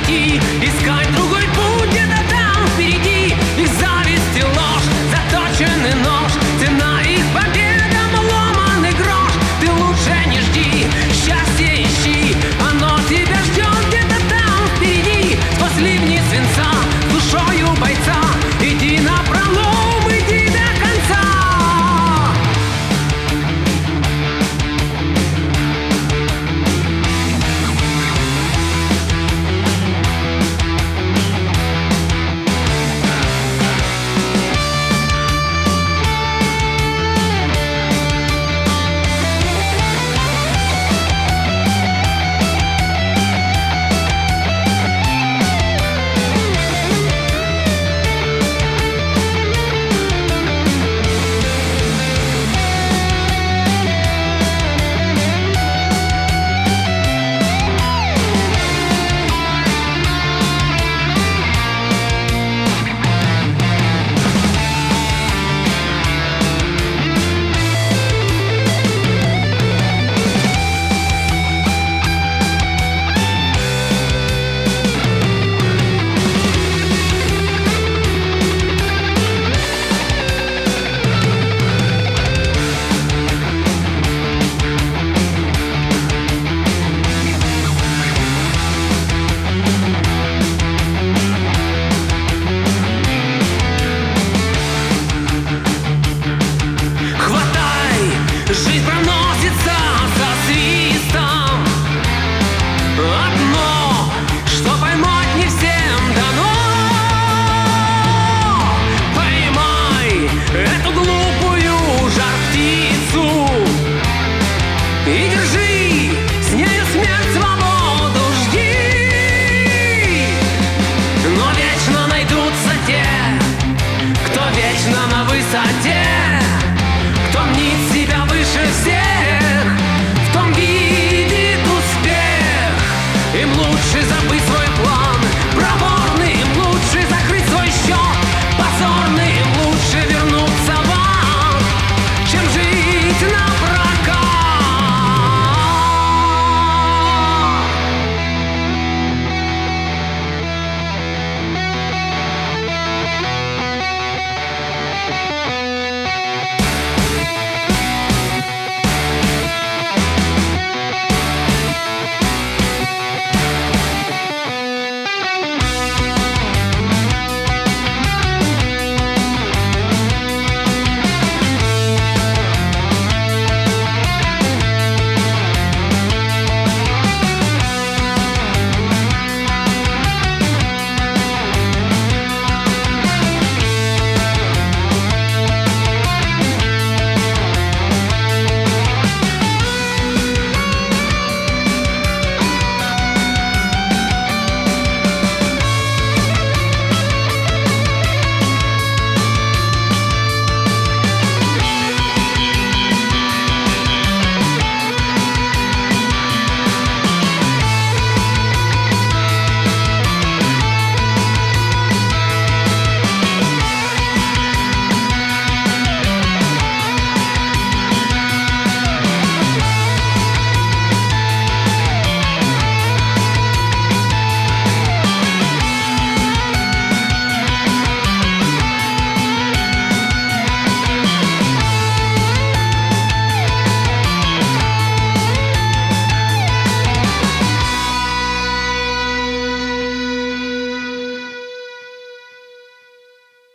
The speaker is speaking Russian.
найти, искать другой путь где-то там впереди. Их зависть и ложь, заточенный нож, цена их победам ломаный грош. Ты лучше не жди, счастье ищи, оно тебя ждет где-то там впереди. Сквозь ливни свинца, душою бойца, иди напролом, иди до конца. Жизнь проносится со свистом. Одно, что поймать не всем дано. Поймай эту глупую жар-птицу и держи с нею смерть, свободу жди. Но вечно найдутся те, кто вечно на высоте, кто мнит себя выше всех, в том видит успех. Им лучше забыть свой план.